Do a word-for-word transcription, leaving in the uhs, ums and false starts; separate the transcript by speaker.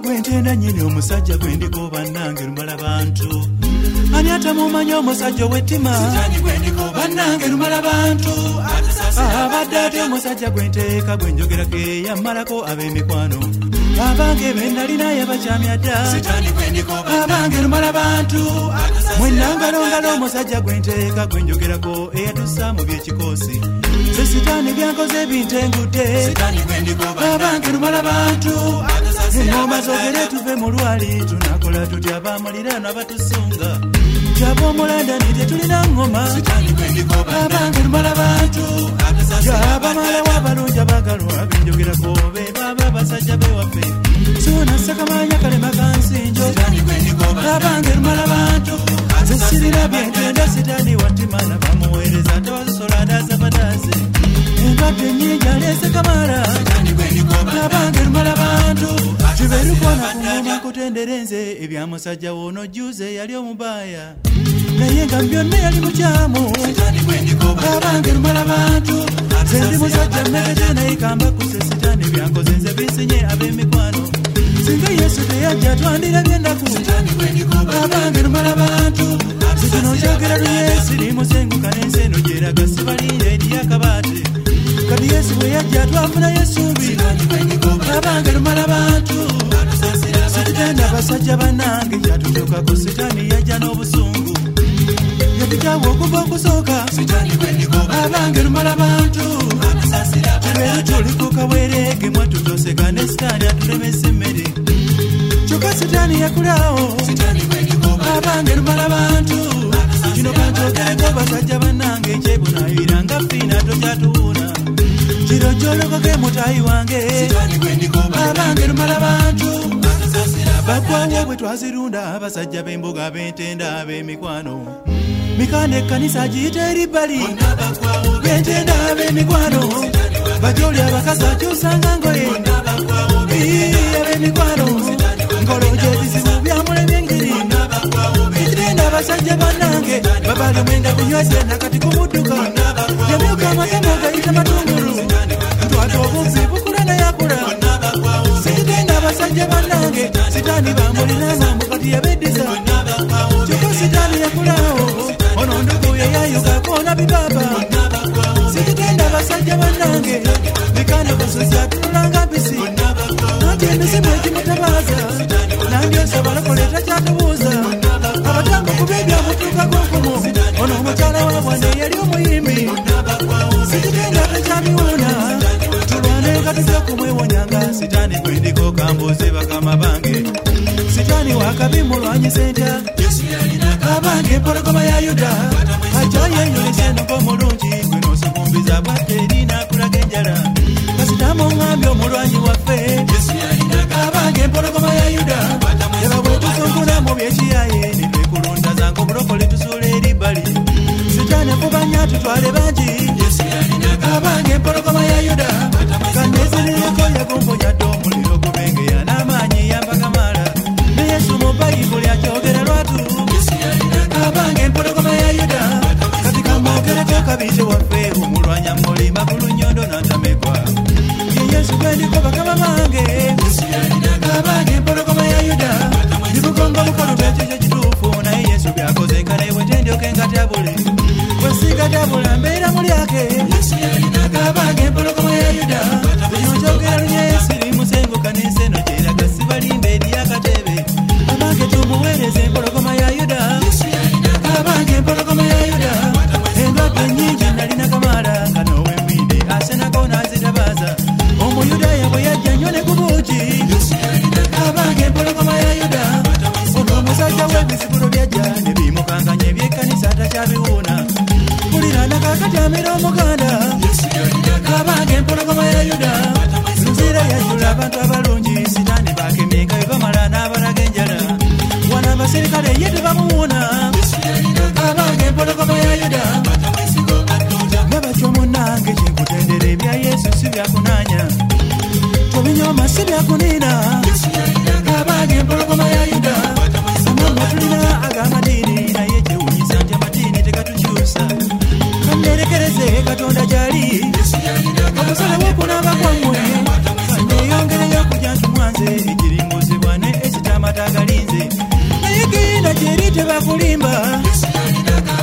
Speaker 1: gwentenda nyini omusajja gwendiko bannange lumala bantu ani atamumanyi omusajja ow'ettima sitaani gwendiko bannange lumala bantu abadde ate omusajja gwenteeka gwenjogerako eyammalako ab'emikwano abange be nalinaye bakyamya dda sitaani gwendiko abange lumala bantu mwenangalongala omusajja gwenteeka gwenjogerako eyatussa mu byekikoosi ze sitaani byankoze bintengudde sitaani gwendiko abange lumala bantu engoma zogere tuve mu lwali tunakola tutya abamuliraano batusunga jaba omulanda nite tulina ngoma abange lumala bantu jaba mala w'abalungi abagalwa benjogerako be baba basajja bewaffe sona sakamanya kalema kansinjo abange lumala bantu zesirira byentenda sitaani wattimana bamuweereza tosola ndazabadaze engadde nnyingi aleese kamala abange lumala bantu tuberukona kungoma kutenderenze ebyamusajja woonojuze yali omubaaya naye nga byonna yali mukyamu abange lumala bantu zendi musajja mmekete naye kambakuse sitaani byankoze nze bisinye ab'emikwano singa yesu teyajja twandirabye ennaku abange lumala bantu zikino njogera luyesi limusenguka n'ensi eno gyeraga sibalinda eri akabaate kati yesu bwe yajja twafuna yesuubi abange lumala bantu situtenda basajja bannange kyatutukako sitaani yajja n'obusungu yatujjawo okuva okusooka abange lumala bantu tubeere tulikuka bwerege mwatutoseka ne sitaani atulemesa emmere kyokka sitaani yakulawo abange lumala bantu kino kantogereko basajja bannange ekyebunayira nga fiina tokyatuwuuna kiro gyolokake mutayi wange abange lumala bantu bagwawo bwe twazirunda abasajja b'embuga b'entenda ab'emikwano mikanda ekkanisa giyita eribbali b'entenda ab'emikwano bajoli abakazi akyusanga ngoye ab'emikwano ngoloja ebizibu byamulemye engiri ekitenda abasajja bannange babala mwenda kunyweze nakati kumudduka yamyuka amatama gayita matungulu twata obubbi bukula nayakula sikitenda abasajja bannange sitaani bamulinamu mukati yabeddiza kyokka sitaani yakulawo ono nduguye yayugako na bibaba sikitenda abasajja bannange mikanda kusuzi atunulanga mpisi anti emisimu egimutabaza nandyosa balakoleta kyatubuuza abatango kuba ebyamutuukako nkumu ono omukyala wabwane yali omuyimbi sikitenda tekyamiwuuna tulwane katuze okumwewonyanga sitaani gwendiko kambuuze bakama bange sitaani wakabi mulwanyisa entya abange empologoma ya yuda ajayenyolesa enoko omulungi gwenosukumbiza bwadde erina kulaga enjala kasitamu ngambye omulwanyi waffe abange empologoma ya yuda eba bwe tusungula mu byekiyaye nitwekulunda zange obulokole tusuula eribbali sitaani akubanya tutwale bangi abange empologoma ya yuda kanezireko yagumbunya dde omuliro gubengeya n'amaanyi yambagamala ne yesu mu bayibuli akyogera lwatu abange empologoma ya yuda kati kamwogereko kabize waffe omulwanya mulima kulunyondo n'antamekwa ye yesu gwendiko bakama bange abange empologoma ya yuda ndibugonga bukalu bwekyo kituufu naye yesu byakoze nkane bwetendyoke nga tabule bwesiga tabula mbeera mulyake abange empologoma ya yuda bino kyogera lunyesi limusenguka n'ensi eno gyeraga sibalimba eri akatebe abange tumuweereza empologoma ya yuda abange empologoma ya yuda endwadde nnyingi nalina kamala nga n'owembide asenako n'azitabaza omuyudaaya bwe yajja nnyo ne ku buuki abange empologoma ya yuda ono omusajja w'ebizibulo byajja ne bimukanganya ebyekkanisa atakyabiwuuna mpulira nakakatyamira omuganda abange empologoma ya yuda nzira yajjula abantu abalungi sitaani bakemyenga bwe bamala n'abalaga enjala wana abaserikale ye tebamuwuuna abange empologoma ya yuda nabatyo munnange kyenkutendera ebya yesu si byakunaanya tobinyoma si byakuniina abange empologoma ya yuda amama tulina ag'amadiini naye kyewunyisa nti amadiini tegatukyusa kannerekereze katonda gyali omusala w'okunaaba kwammwe kanneeyongereyo okujja ntumwanze egiringuzibwa tebakulimba